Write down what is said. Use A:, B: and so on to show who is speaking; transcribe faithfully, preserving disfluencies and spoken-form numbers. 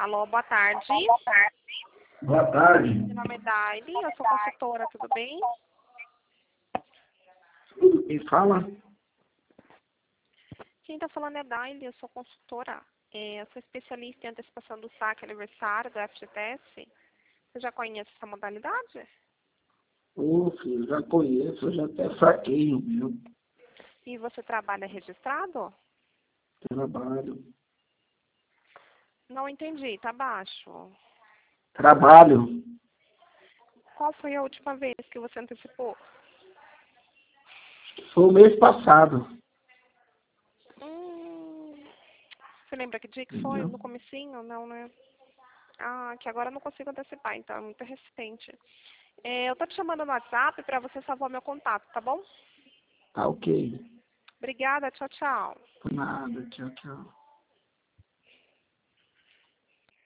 A: Alô, boa tarde.
B: Boa tarde.
A: Meu nome é Daile, eu sou consultora, tudo bem?
B: Quem fala?
A: Quem está falando é Daile, eu sou consultora. É, eu sou especialista em antecipação do saque aniversário do F G T S. Você já conhece essa modalidade?
B: Ô, filho, já conheço, eu já até saquei o meu
A: E você trabalha registrado?
B: trabalho.
A: Não entendi, tá baixo.
B: Trabalho.
A: Qual foi a última vez que você antecipou?
B: Foi o mês passado.
A: Hum, você lembra que dia que foi?
B: Entendeu?
A: No comecinho? Não, né? Ah, que agora eu não consigo antecipar, então é muito recente. É, eu tô te chamando no WhatsApp para você salvar meu contato, tá bom?
B: Tá ok.
A: Obrigada, tchau, tchau.
B: Por nada, tchau, tchau.